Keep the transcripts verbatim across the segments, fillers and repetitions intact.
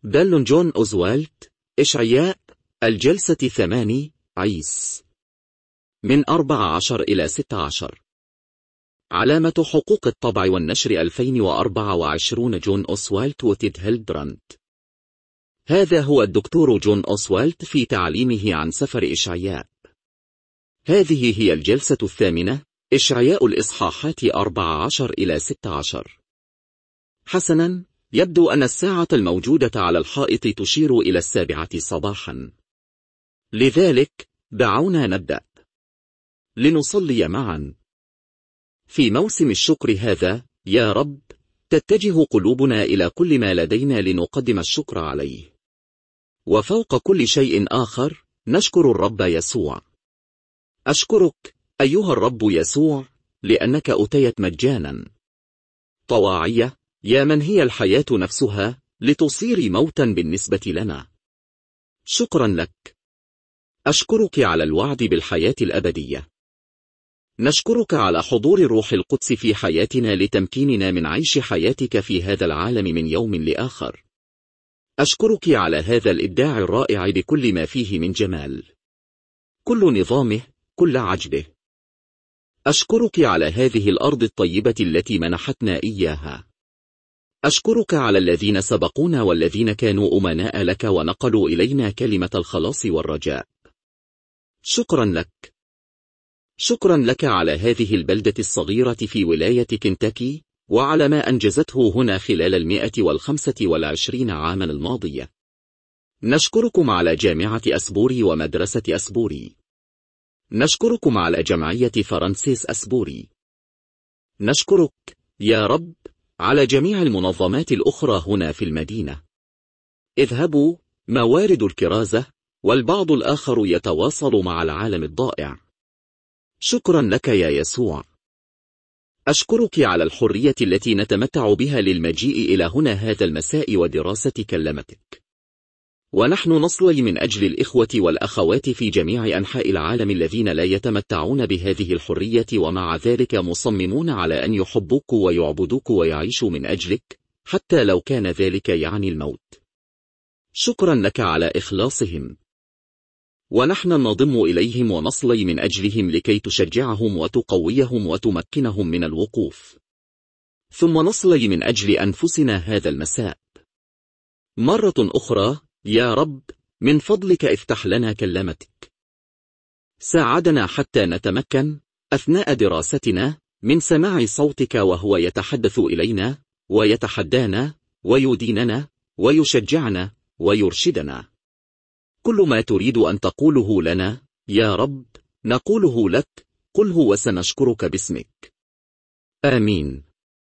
دال جون أوزوالت، إشعياء، الجلسة الثماني، عيس، من أربع عشر إلى ست عشر. علامة حقوق الطبع والنشر ألفين وأربعة وعشرين جون أوسوالت وتيد هيلدراند. هذا هو الدكتور جون أوسوالت في تعليمه عن سفر إشعياء. هذه هي الجلسة الثامنة، إشعياء الإصحاحات أربع عشر إلى ست عشر. حسنا، يبدو أن الساعة الموجودة على الحائط تشير إلى السابعة صباحا. لذلك دعونا نبدأ لنصلي معا. في موسم الشكر هذا يا رب، تتجه قلوبنا إلى كل ما لدينا لنقدم الشكر عليه. وفوق كل شيء آخر نشكر الرب يسوع. أشكرك أيها الرب يسوع لأنك أتيت مجانا طواعية، يا من هي الحياة نفسها، لتصير موتا بالنسبة لنا. شكرا لك. أشكرك على الوعد بالحياة الأبدية. نشكرك على حضور الروح القدس في حياتنا لتمكيننا من عيش حياتك في هذا العالم من يوم لآخر. أشكرك على هذا الإبداع الرائع بكل ما فيه من جمال، كل نظامه، كل عجله. أشكرك على هذه الأرض الطيبة التي منحتنا إياها. أشكرك على الذين سبقونا والذين كانوا أمناء لك ونقلوا إلينا كلمة الخلاص والرجاء. شكرا لك. شكرا لك على هذه البلدة الصغيرة في ولاية كنتاكي، وعلى ما أنجزته هنا خلال المئة والخمسة والعشرين عاما الماضية. نشكركم على جامعة أسبوري ومدرسة أسبوري. نشكركم على جمعية فرانسيس أسبوري. نشكرك يا رب على جميع المنظمات الأخرى هنا في المدينة. اذهبوا موارد الكرازة، والبعض الآخر يتواصل مع العالم الضائع. شكرا لك يا يسوع. أشكرك على الحرية التي نتمتع بها للمجيء إلى هنا هذا المساء ودراسة كلمتك. ونحن نصلي من أجل الإخوة والأخوات في جميع أنحاء العالم الذين لا يتمتعون بهذه الحرية، ومع ذلك مصممون على أن يحبوك ويعبدوك ويعيشوا من أجلك، حتى لو كان ذلك يعني الموت. شكرا لك على إخلاصهم. ونحن نضم إليهم ونصلي من أجلهم لكي تشجعهم وتقويهم وتمكنهم من الوقوف. ثم نصلي من أجل أنفسنا هذا المساء. مرة أخرى يا رب، من فضلك افتح لنا كلمتك. ساعدنا حتى نتمكن أثناء دراستنا من سماع صوتك وهو يتحدث إلينا ويتحدانا ويديننا ويشجعنا ويرشدنا. كل ما تريد أن تقوله لنا يا رب نقوله لك، قله وسنشكرك باسمك. آمين.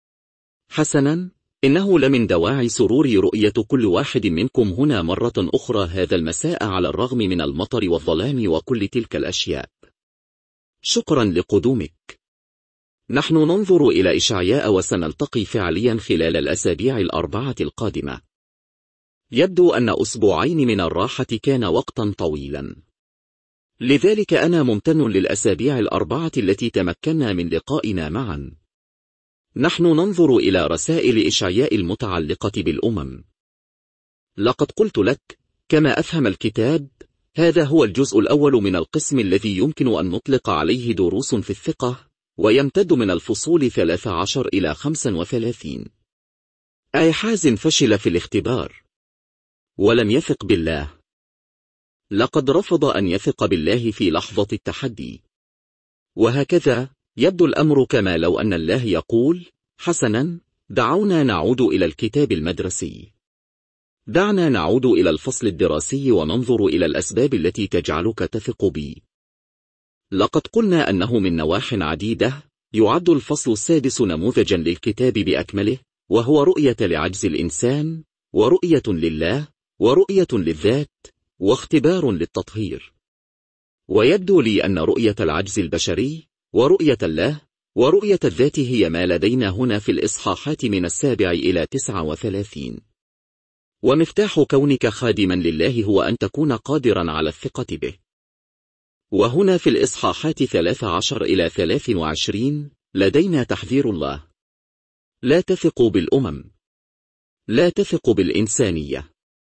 حسنا، إنه لمن دواعي سروري رؤية كل واحد منكم هنا مرة أخرى هذا المساء على الرغم من المطر والظلام وكل تلك الأشياء. شكرا لقدومك. نحن ننظر إلى إشعياء وسنلتقي فعليا خلال الأسابيع الأربعة القادمة. يبدو أن أسبوعين من الراحة كان وقتا طويلا، لذلك أنا ممتن للأسابيع الأربعة التي تمكنا من لقائنا معا. نحن ننظر إلى رسائل إشعياء المتعلقة بالأمم. لقد قلت لك كما أفهم الكتاب، هذا هو الجزء الأول من القسم الذي يمكن أن نطلق عليه دروس في الثقة، ويمتد من الفصول ثلاث عشر إلى خمس وثلاثين. آيحاز فشل في الاختبار ولم يثق بالله. لقد رفض أن يثق بالله في لحظة التحدي. وهكذا يبدو الأمر، كما لو أن الله يقول: حسنا، دعونا نعود إلى الكتاب المدرسي. دعنا نعود إلى الفصل الدراسي وننظر إلى الأسباب التي تجعلك تثق بي. لقد قلنا أنه من نواح عديدة يعد الفصل السادس نموذجا للكتاب بأكمله، وهو رؤية لعجز الإنسان، ورؤية لله، ورؤية للذات، واختبار للتطهير. ويبدو لي أن رؤية العجز البشري، ورؤية الله، ورؤية الذات هي ما لدينا هنا في الإصحاحات من السابع إلى تسعة وثلاثين. ومفتاح كونك خادما لله هو أن تكون قادرا على الثقة به. وهنا في الإصحاحات ثلاث عشر إلى ثلاث وعشرين لدينا تحذير الله: لا تثقوا بالأمم، لا تثقوا بالإنسانية،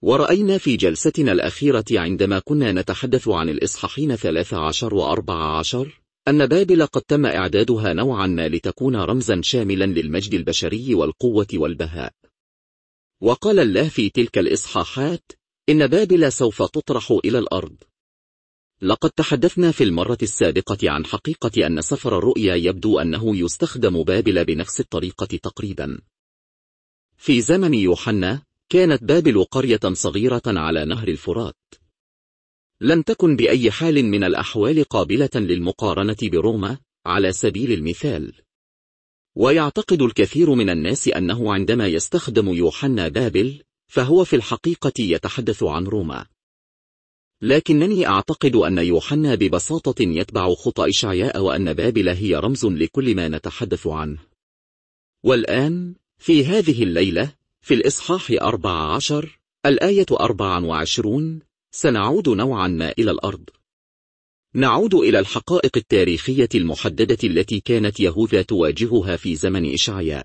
ورأينا في جلستنا الأخيرة عندما كنا نتحدث عن الإصحاحين ثلاث عشر وأربع عشر أن بابل قد تم إعدادها نوعا ما لتكون رمزا شاملا للمجد البشري والقوة والبهاء. وقال الله في تلك الإصحاحات إن بابل سوف تطرح إلى الأرض. لقد تحدثنا في المرة السابقة عن حقيقة أن سفر الرؤيا يبدو أنه يستخدم بابل بنفس الطريقة تقريبا. في زمن يوحنا كانت بابل قرية صغيرة على نهر الفرات. لم تكن بأي حال من الأحوال قابلة للمقارنة بروما على سبيل المثال. ويعتقد الكثير من الناس أنه عندما يستخدم يوحنا بابل فهو في الحقيقة يتحدث عن روما. لكنني أعتقد أن يوحنا ببساطة يتبع خطى إشعياء وأن بابل هي رمز لكل ما نتحدث عنه. والآن في هذه الليلة في الإصحاح أربع عشر الآية أربع وعشرون سنعود نوعا ما إلى الأرض. نعود إلى الحقائق التاريخية المحددة التي كانت يهوذا تواجهها في زمن إشعياء.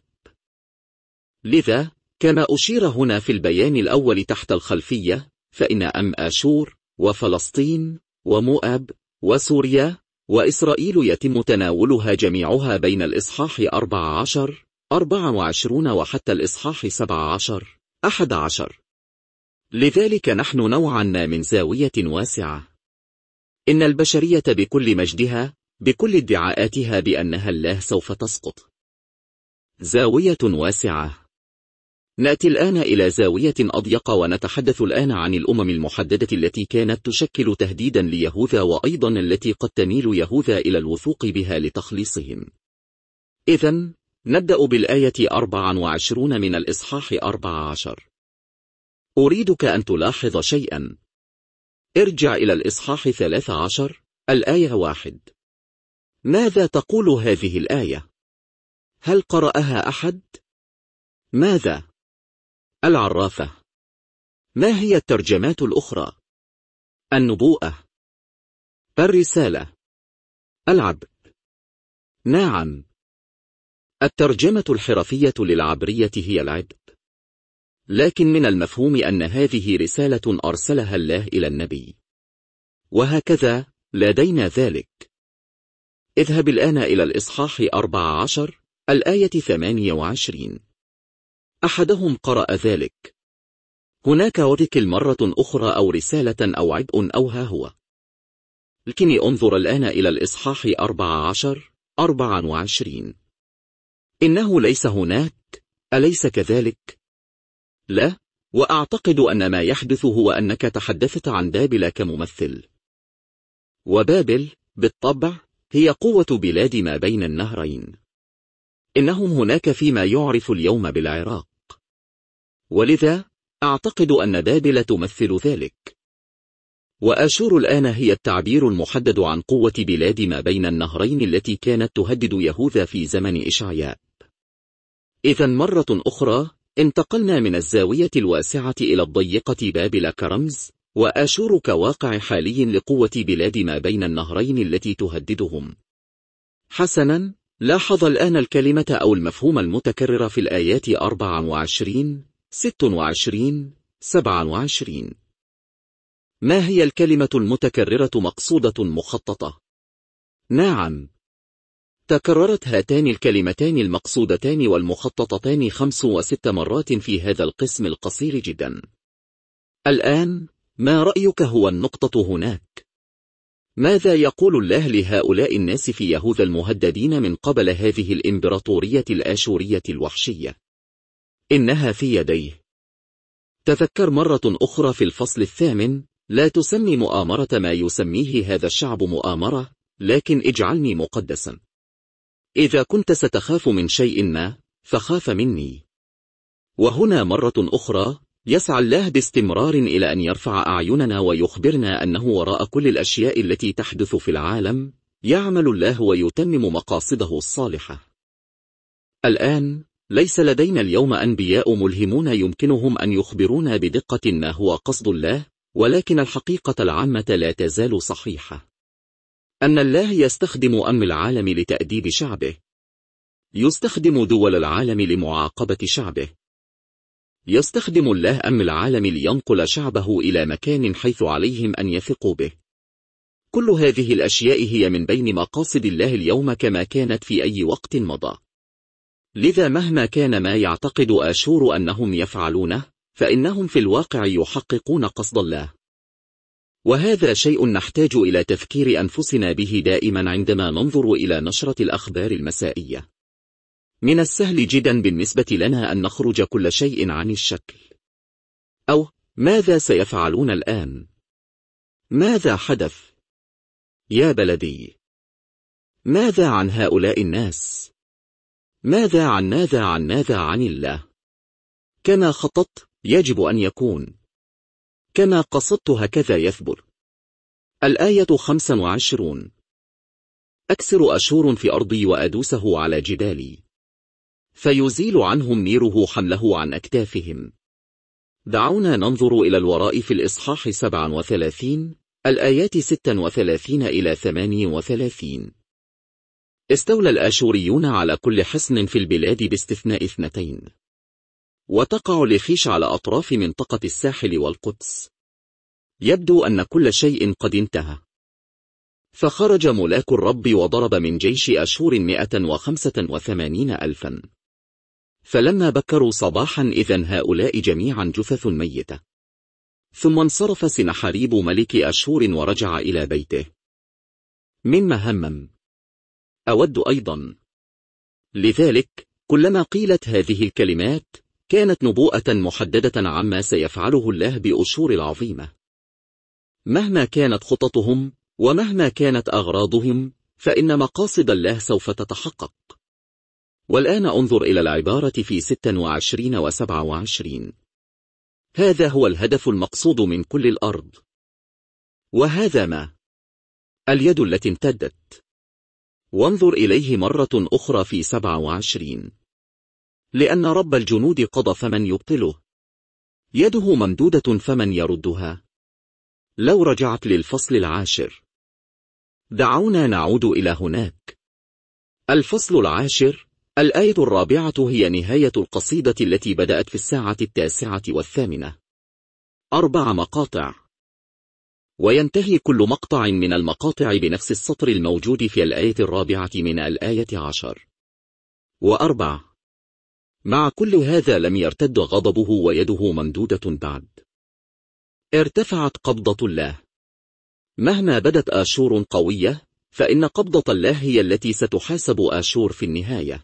لذا كما أشير هنا في البيان الأول تحت الخلفية، فإن أم آشور وفلسطين ومؤاب وسوريا وإسرائيل يتم تناولها جميعها بين الإصحاح أربع عشر أربع وعشرون وحتى الإصحاح سبع عشر أحد عشر. لذلك نحن نوعا ما من زاوية واسعة. إن البشرية بكل مجدها بكل ادعاءاتها بأنها الله سوف تسقط. زاوية واسعة. نأتي الآن إلى زاوية أضيق ونتحدث الآن عن الأمم المحددة التي كانت تشكل تهديدا ليهوذا وأيضا التي قد تميل يهوذا إلى الوثوق بها لتخليصهم. إذن نبدأ بالآية أربع وعشرون من الإصحاح أربع عشر. أريدك أن تلاحظ شيئا. ارجع إلى الإصحاح ثلاث عشر الآية واحد. ماذا تقول هذه الآية؟ هل قرأها أحد؟ ماذا؟ العرافة. ما هي الترجمات الأخرى؟ النبوءة، الرسالة، العبد. نعم، الترجمة الحرفية للعبرية هي العبد. لكن من المفهوم أن هذه رسالة أرسلها الله إلى النبي. وهكذا لدينا ذلك. اذهب الآن إلى الإصحاح أربع عشر الآية ثمانية وعشرين. أحدهم قرأ ذلك. هناك وذكر مرة أخرى أو رسالة أو عبء أو ها هو. لكني انظر الآن إلى الإصحاح أربع عشر أربع وعشرين. إنه ليس هناك، أليس كذلك؟ لا، وأعتقد أن ما يحدث هو أنك تحدثت عن بابل كممثل. وبابل بالطبع هي قوة بلاد ما بين النهرين. إنهم هناك فيما يعرف اليوم بالعراق. ولذا أعتقد أن بابل تمثل ذلك. وآشور الآن هي التعبير المحدد عن قوة بلاد ما بين النهرين التي كانت تهدد يهوذا في زمن إشعياء. إذن مرة أخرى انتقلنا من الزاوية الواسعة إلى الضيقة بابل كرمز، وآشور كواقع حالي لقوة بلاد ما بين النهرين التي تهددهم. حسنا، لاحظ الآن الكلمة أو المفهوم المتكرر في الآيات أربع وعشرين ست وعشرين سبع وعشرين. ما هي الكلمة المتكررة مقصودة مخططة؟ نعم، تكررت هاتان الكلمتان المقصودتان والمخططتان خمس وست مرات في هذا القسم القصير جدا. الآن ما رأيك هو النقطة هناك؟ ماذا يقول الله لهؤلاء الناس في يهوذا المهددين من قبل هذه الإمبراطورية الآشورية الوحشية؟ إنها في يديه. تذكر مرة أخرى في الفصل الثامن، لا تسمي مؤامرة ما يسميه هذا الشعب مؤامرة، لكن اجعلني مقدسا. إذا كنت ستخاف من شيء ما، فخاف مني. وهنا مرة أخرى يسعى الله باستمرار إلى أن يرفع أعيننا ويخبرنا أنه وراء كل الأشياء التي تحدث في العالم يعمل الله ويتمم مقاصده الصالحة. الآن ليس لدينا اليوم أنبياء ملهمون يمكنهم أن يخبرونا بدقة ما هو قصد الله، ولكن الحقيقة العامة لا تزال صحيحة. أن الله يستخدم أمن العالم لتأديب شعبه. يستخدم دول العالم لمعاقبة شعبه. يستخدم الله أمن العالم لينقل شعبه إلى مكان حيث عليهم أن يثقوا به. كل هذه الأشياء هي من بين مقاصد الله اليوم كما كانت في أي وقت مضى. لذا مهما كان ما يعتقد آشور أنهم يفعلونه، فإنهم في الواقع يحققون قصد الله. وهذا شيء نحتاج إلى تفكير أنفسنا به دائما عندما ننظر إلى نشرة الأخبار المسائية. من السهل جدا بالنسبة لنا أن نخرج كل شيء عن الشكل. أو ماذا سيفعلون الآن؟ ماذا حدث؟ يا بلدي، ماذا عن هؤلاء الناس؟ ماذا عن ماذا عن ماذا عن الله؟ كما خططت يجب أن يكون، كما قصدت هكذا يثبت. الآية خمسة وعشرون. أكسر أشور في أرضي وأدوسه على جبالي، فيزيل عنهم نيره حمله عن أكتافهم. دعونا ننظر إلى الوراء في الإصحاح سبعة وثلاثين، الآيات ستة وثلاثين إلى ثمانية وثلاثين. استولى الآشوريون على كل حصن في البلاد باستثناء اثنتين، وتقع لخيش على أطراف منطقة الساحل والقدس. يبدو أن كل شيء قد انتهى. فخرج ملاك الرب وضرب من جيش أشور مئة وخمسة وثمانين ألفا. فلما بكروا صباحا إذن هؤلاء جميعا جثث ميتة. ثم انصرف سنحريب ملك أشور ورجع إلى بيته. مما همم أود أيضا. لذلك كلما قيلت هذه الكلمات كانت نبوءة محددة عما سيفعله الله بأشور العظيمة. مهما كانت خططهم ومهما كانت أغراضهم، فإن مقاصد الله سوف تتحقق. والآن انظر إلى العبارة في ستة وعشرين وسبعة وعشرين. هذا هو الهدف المقصود من كل الأرض. وهذا ما اليد التي امتدت. وانظر إليه مرة أخرى في سبعة وعشرين. لأن رب الجنود قضى فمن يبطله، يده ممدودة فمن يردها. لو رجعت للفصل العاشر. دعونا نعود إلى هناك. الفصل العاشر، الآية الرابعة هي نهاية القصيدة التي بدأت في الساعة التاسعة والثامنة. أربع مقاطع. وينتهي كل مقطع من المقاطع بنفس السطر الموجود في الآية الرابعة من الآية عشر. وأربع. مع كل هذا لم يرتد غضبه ويده ممدودة بعد. ارتفعت قبضة الله. مهما بدت آشور قوية، فإن قبضة الله هي التي ستحاسب آشور في النهاية.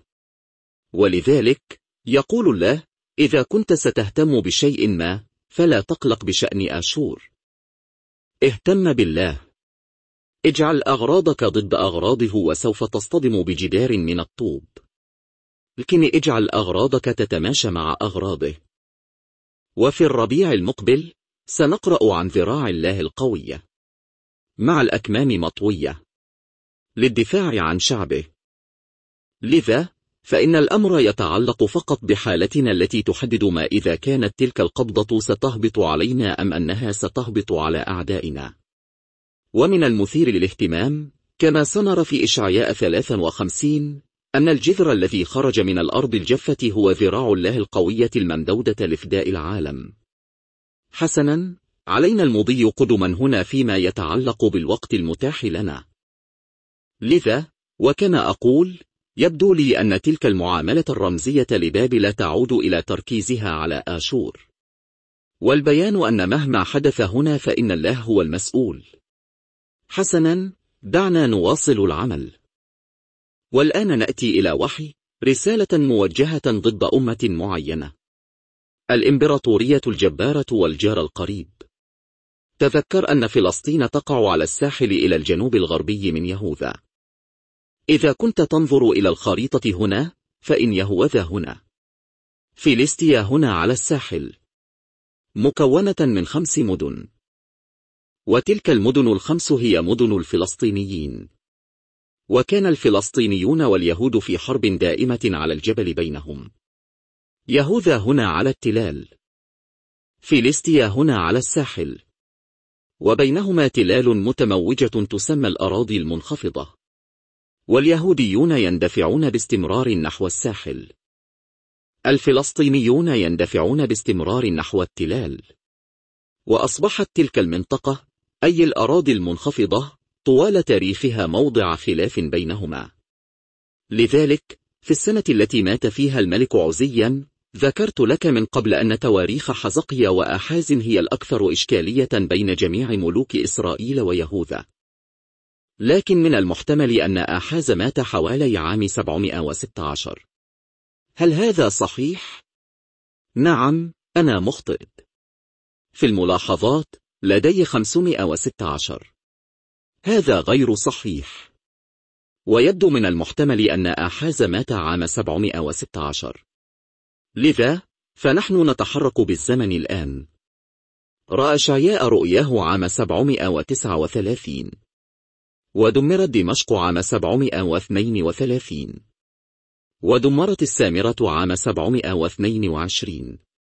ولذلك يقول الله: إذا كنت ستهتم بشيء ما، فلا تقلق بشأن آشور. اهتم بالله. اجعل أغراضك ضد أغراضه وسوف تصطدم بجدار من الطوب. لكن اجعل أغراضك تتماشى مع أغراضه. وفي الربيع المقبل سنقرأ عن ذراع الله القوية مع الأكمام مطوية للدفاع عن شعبه. لذا فإن الأمر يتعلق فقط بحالتنا التي تحدد ما إذا كانت تلك القبضة ستهبط علينا أم أنها ستهبط على أعدائنا. ومن المثير للاهتمام كما سنرى في إشعياء ثلاثة وخمسين أن الجذر الذي خرج من الأرض الجافة هو ذراع الله القوية الممدودة لفداء العالم. حسنا، علينا المضي قدما هنا فيما يتعلق بالوقت المتاح لنا. لذا وكما أقول، يبدو لي أن تلك المعاملة الرمزية لبابل تعود إلى تركيزها على آشور، والبيان أن مهما حدث هنا فإن الله هو المسؤول. حسنا، دعنا نواصل العمل. والآن نأتي إلى وحي رسالة موجهة ضد أمة معينة: الإمبراطورية الجبارة والجار القريب. تذكر أن فلسطين تقع على الساحل إلى الجنوب الغربي من يهوذا. إذا كنت تنظر إلى الخريطة هنا، فإن يهوذا هنا، فيليستيا هنا على الساحل، مكونة من خمس مدن، وتلك المدن الخمس هي مدن الفلسطينيين. وكان الفلسطينيون واليهود في حرب دائمة على الجبل بينهم. يهوذا هنا على التلال، فيليستيا هنا على الساحل، وبينهما تلال متموجة تسمى الأراضي المنخفضة. واليهوديون يندفعون باستمرار نحو الساحل. الفلسطينيون يندفعون باستمرار نحو التلال، وأصبحت تلك المنطقة أي الأراضي المنخفضة طوال تاريخها موضع خلاف بينهما. لذلك في السنة التي مات فيها الملك عزيا ذكرت لك من قبل أن تواريخ حزقيا وآحاز هي الأكثر إشكالية بين جميع ملوك إسرائيل ويهوذا. لكن من المحتمل أن آحاز مات حوالي عام سبعمائة وستة عشر. هل هذا صحيح؟ نعم، أنا مخطئ. في الملاحظات لدي خمسمائة وستة عشر. هذا غير صحيح، ويبدو من المحتمل أن آحاز مات عام سبعمائة وستة عشر. لذا فنحن نتحرك بالزمن الآن. رأى إشعياء رؤياه عام سبعمائة وتسعة وثلاثين، ودمرت دمشق عام سبعمائة واثنين وثلاثين، ودمرت السامرة عام سبعمائة واثنين وعشرين.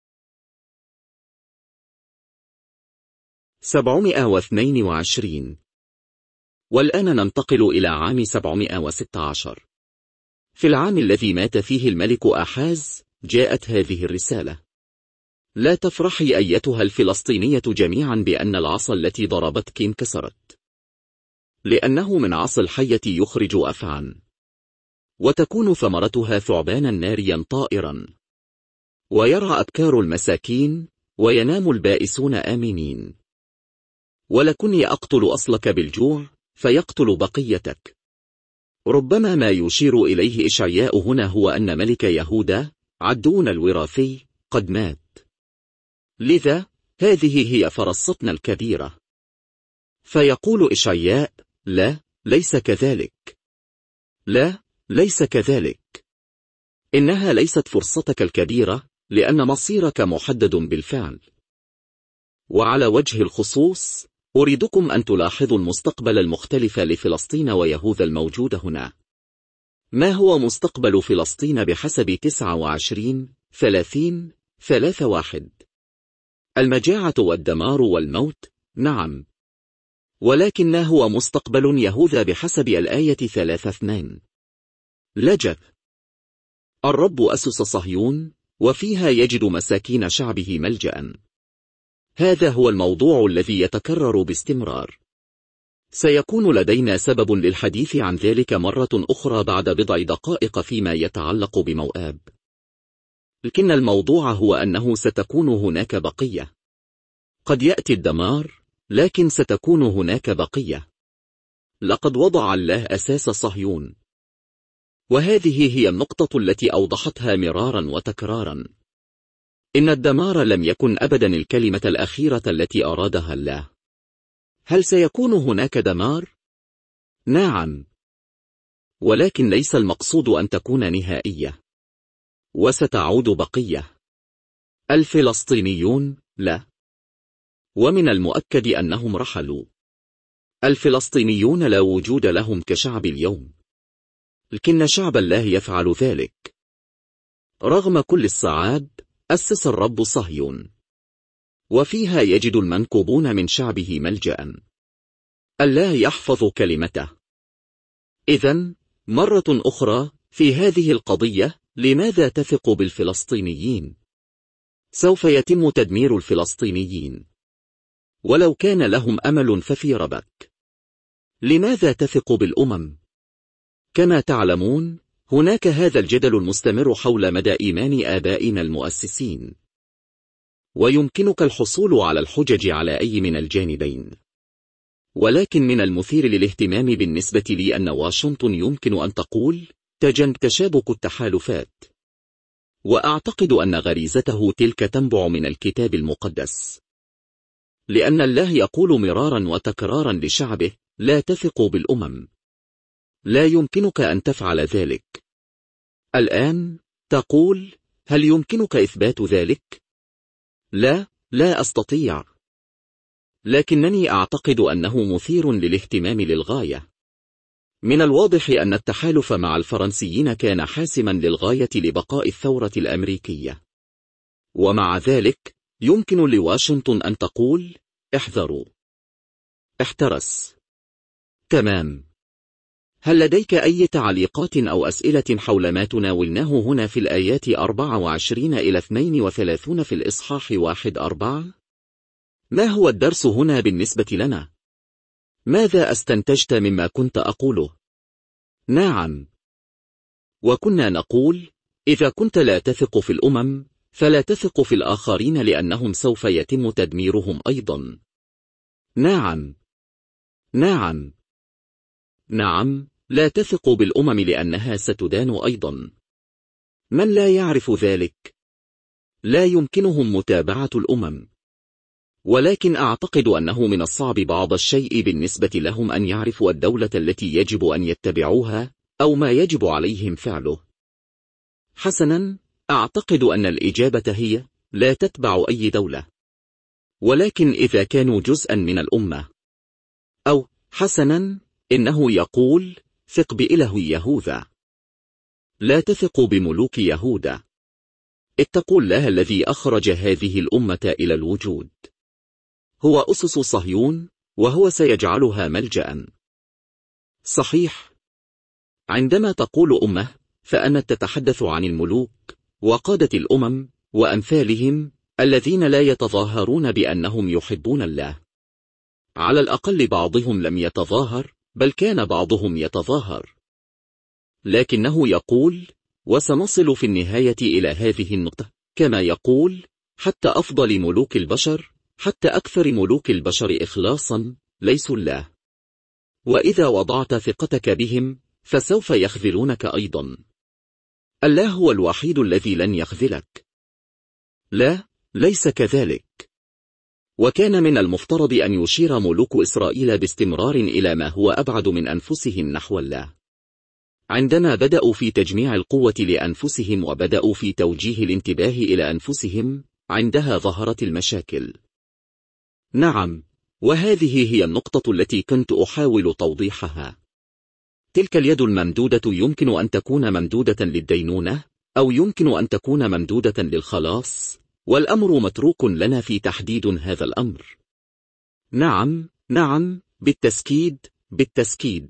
سبعمائة واثنين وعشرين. والآن ننتقل إلى عام سبعمائة وستة عشر. في العام الذي مات فيه الملك آحاز جاءت هذه الرسالة: لا تفرحي أيتها الفلسطينية جميعا بأن العصا التي ضربتك انكسرت، لأنه من عصا الحية يخرج أفعا، وتكون ثمرتها ثعبانا ناريا طائرا، ويرعى أبكار المساكين، وينام البائسون آمنين. ولكني أقتل أصلك بالجوع فيقتل بقيتك. ربما ما يشير إليه إشعياء هنا هو أن ملك يهوذا عدون الوراثي قد مات. لذا هذه هي فرصتنا الكبيرة. فيقول إشعياء: لا، ليس كذلك. لا، ليس كذلك. إنها ليست فرصتك الكبيرة، لأن مصيرك محدد بالفعل. وعلى وجه الخصوص أريدكم أن تلاحظوا المستقبل المختلف لفلسطين ويهوذا الموجود هنا. ما هو مستقبل فلسطين بحسب تسعة وعشرين ثلاثين ثلاثة واحد؟ المجاعة والدمار والموت، نعم. ولكن ما هو مستقبل يهوذا بحسب الآية ثلاثة اثنين؟ لجأ. الرب أسس صهيون، وفيها يجد مساكين شعبه ملجأ. هذا هو الموضوع الذي يتكرر باستمرار. سيكون لدينا سبب للحديث عن ذلك مرة أخرى بعد بضع دقائق فيما يتعلق بموآب. لكن الموضوع هو أنه ستكون هناك بقية. قد يأتي الدمار، لكن ستكون هناك بقية. لقد وضع الله أساس صهيون، وهذه هي النقطة التي أوضحتها مرارا وتكرارا. إن الدمار لم يكن أبدا الكلمة الأخيرة التي أرادها الله. هل سيكون هناك دمار؟ نعم، ولكن ليس المقصود أن تكون نهائية. وستعود بقية. الفلسطينيون لا، ومن المؤكد أنهم رحلوا. الفلسطينيون لا وجود لهم كشعب اليوم، لكن شعب الله يفعل ذلك. رغم كل الصعاب أسس الرب صهيون، وفيها يجد المنكوبون من شعبه ملجأ. الله يحفظ كلمته. إذن مرة أخرى في هذه القضية، لماذا تثق بالفلسطينيين؟ سوف يتم تدمير الفلسطينيين. ولو كان لهم أمل ففي ربك. لماذا تثق بالأمم؟ كما تعلمون هناك هذا الجدل المستمر حول مدى إيمان آبائنا المؤسسين، ويمكنك الحصول على الحجج على أي من الجانبين. ولكن من المثير للاهتمام بالنسبة لي أن واشنطن يمكن أن تقول تجنب تشابك التحالفات، وأعتقد أن غريزته تلك تنبع من الكتاب المقدس، لأن الله يقول مرارا وتكرارا لشعبه: لا تثقوا بالأمم. لا يمكنك أن تفعل ذلك. الآن تقول: هل يمكنك إثبات ذلك؟ لا، لا أستطيع. لكنني أعتقد أنه مثير للاهتمام للغاية. من الواضح أن التحالف مع الفرنسيين كان حاسما للغاية لبقاء الثورة الأمريكية، ومع ذلك يمكن لواشنطن أن تقول: احذروا، احترس. تمام. هل لديك أي تعليقات أو أسئلة حول ما تناولناه هنا في الآيات أربعة وعشرين إلى اثنين وثلاثين في الإصحاح واحد أربعة؟ ما هو الدرس هنا بالنسبة لنا؟ ماذا استنتجت مما كنت أقوله؟ نعم. وكنا نقول: إذا كنت لا تثق في الأمم، فلا تثق في الآخرين لأنهم سوف يتم تدميرهم أيضا. نعم. نعم. نعم، لا تثق بالأمم لأنها ستدان أيضا. من لا يعرف ذلك؟ لا يمكنهم متابعة الأمم. ولكن أعتقد أنه من الصعب بعض الشيء بالنسبة لهم أن يعرفوا الدولة التي يجب أن يتبعوها أو ما يجب عليهم فعله. حسنا، أعتقد أن الإجابة هي: لا تتبع أي دولة. ولكن إذا كانوا جزءا من الأمة. أو حسنا، إنه يقول: ثق بإله يهوذا. لا تثق بملوك يهوذا. اتقوا الله الذي أخرج هذه الأمة إلى الوجود. هو أسس صهيون، وهو سيجعلها ملجأ. صحيح. عندما تقول أمة، فأنت تتحدث عن الملوك وقادة الأمم وأمثالهم الذين لا يتظاهرون بأنهم يحبون الله. على الأقل بعضهم لم يتظاهر، بل كان بعضهم يتظاهر. لكنه يقول: وسنصل في النهاية إلى هذه النقطة، كما يقول: حتى أفضل ملوك البشر، حتى أكثر ملوك البشر إخلاصا، ليسوا الله. وإذا وضعت ثقتك بهم، فسوف يخذلونك أيضا. الله هو الوحيد الذي لن يخذلك. لا، ليس كذلك. وكان من المفترض أن يشير ملوك إسرائيل باستمرار إلى ما هو أبعد من أنفسهم نحو الله. عندما بدأوا في تجميع القوة لأنفسهم وبدأوا في توجيه الانتباه إلى أنفسهم، عندها ظهرت المشاكل. نعم، وهذه هي النقطة التي كنت أحاول توضيحها. تلك اليد الممدودة يمكن أن تكون ممدودة للدينونة، أو يمكن أن تكون ممدودة للخلاص، والأمر متروك لنا في تحديد هذا الأمر. نعم، نعم، بالتسكيد، بالتسكيد.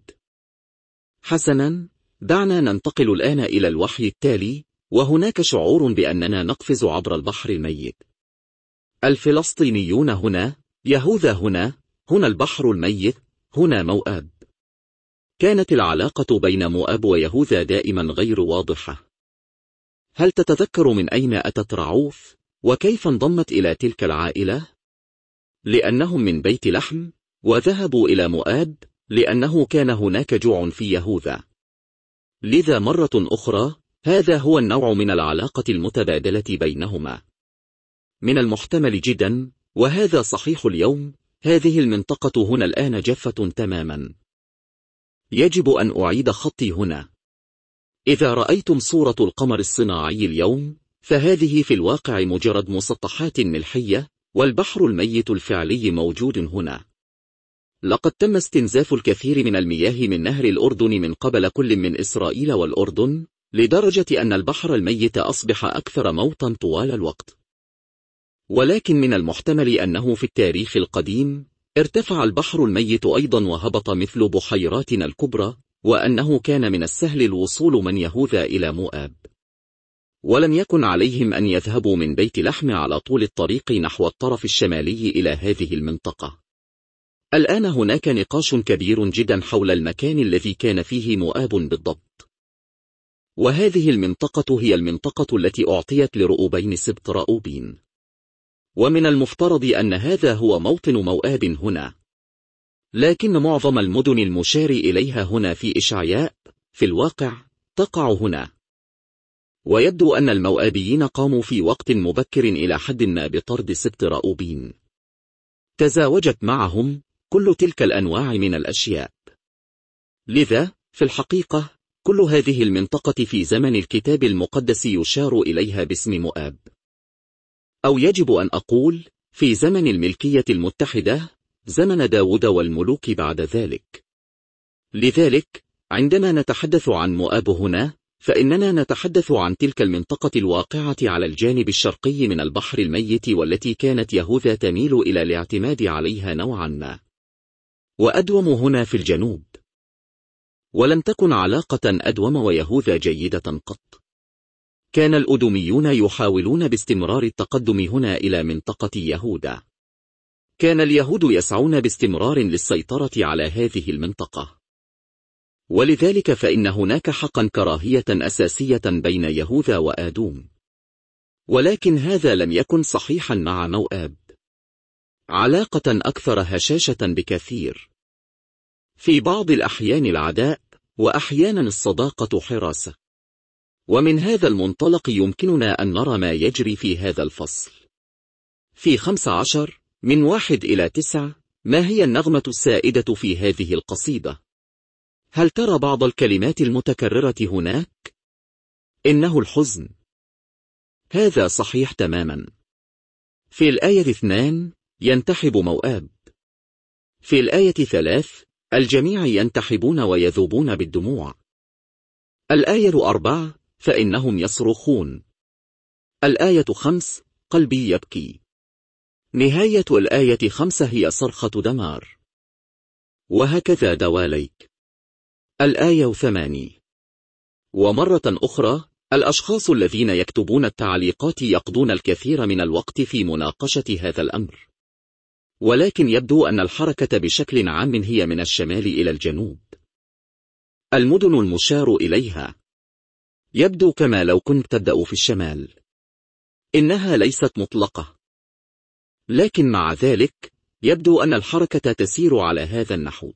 حسنا، دعنا ننتقل الآن إلى الوحي التالي، وهناك شعور بأننا نقفز عبر البحر الميت. الفلسطينيون هنا، يهوذا هنا، هنا البحر الميت، هنا موآب. كانت العلاقة بين موآب ويهوذا دائما غير واضحة. هل تتذكر من أين أتت رعوث، وكيف انضمت إلى تلك العائلة؟ لأنهم من بيت لحم، وذهبوا إلى موآب لأنه كان هناك جوع في يهوذا. لذا مرة أخرى، هذا هو النوع من العلاقة المتبادلة بينهما. من المحتمل جدا، وهذا صحيح اليوم، هذه المنطقة هنا الآن جافة تماما. يجب أن أعيد خطي هنا. إذا رأيتم صورة القمر الصناعي اليوم، فهذه في الواقع مجرد مسطحات ملحية، والبحر الميت الفعلي موجود هنا. لقد تم استنزاف الكثير من المياه من نهر الأردن من قبل كل من إسرائيل والأردن، لدرجة أن البحر الميت أصبح أكثر موتا طوال الوقت. ولكن من المحتمل أنه في التاريخ القديم ارتفع البحر الميت أيضا وهبط مثل بحيراتنا الكبرى، وأنه كان من السهل الوصول من يهوذا إلى موآب. ولم يكن عليهم أن يذهبوا من بيت لحم على طول الطريق نحو الطرف الشمالي إلى هذه المنطقة. الآن هناك نقاش كبير جدا حول المكان الذي كان فيه موآب بالضبط. وهذه المنطقة هي المنطقة التي أعطيت لرؤوبين سبط رؤوبين. ومن المفترض أن هذا هو موطن موآب هنا. لكن معظم المدن المشار إليها هنا في إشعياء، في الواقع، تقع هنا. ويبدو أن الموآبيين قاموا في وقت مبكر إلى حد ما بطرد سبط رؤوبين. تزاوجت معهم كل تلك الأنواع من الأشياء. لذا، في الحقيقة، كل هذه المنطقة في زمن الكتاب المقدس يشار إليها باسم موآب. أو يجب أن أقول، في زمن الملكية المتحدة، زمن داود والملوك بعد ذلك. لذلك، عندما نتحدث عن موآب هنا، فإننا نتحدث عن تلك المنطقة الواقعة على الجانب الشرقي من البحر الميت، والتي كانت يهوذا تميل إلى الاعتماد عليها نوعا ما. وأدوم هنا في الجنوب. ولم تكن علاقة أدوم ويهوذا جيدة قط. كان الأدوميون يحاولون باستمرار التقدم هنا إلى منطقة يهوذا. كان اليهود يسعون باستمرار للسيطرة على هذه المنطقة، ولذلك فإن هناك حقا كراهية أساسية بين يهوذا وآدوم. ولكن هذا لم يكن صحيحا مع موآب، علاقة أكثر هشاشة بكثير. في بعض الأحيان العداء، وأحيانا الصداقة حراسة. ومن هذا المنطلق يمكننا أن نرى ما يجري في هذا الفصل. في خمس عشر من واحد إلى تسع، ما هي النغمة السائدة في هذه القصيدة؟ هل ترى بعض الكلمات المتكررة هناك؟ إنه الحزن. هذا صحيح تماما. في الآية اثنان ينتحب موآب. في الآية ثلاث الجميع ينتحبون ويذوبون بالدموع. الآية أربع فإنهم يصرخون. الآية خمس قلبي يبكي. نهاية الآية خمسة هي صرخة دمار. وهكذا دواليك. الآية ثماني. ومرة أخرى الأشخاص الذين يكتبون التعليقات يقضون الكثير من الوقت في مناقشة هذا الأمر، ولكن يبدو أن الحركة بشكل عام هي من الشمال إلى الجنوب. المدن المشار إليها يبدو كما لو كنت تبدأ في الشمال. إنها ليست مطلقة، لكن مع ذلك يبدو أن الحركة تسير على هذا النحو.